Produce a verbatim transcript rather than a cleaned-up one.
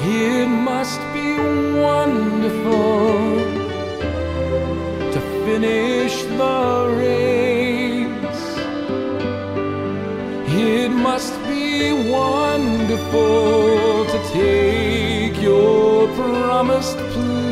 It must be wonderful to finish the race. It must be wonderful to take your promised place.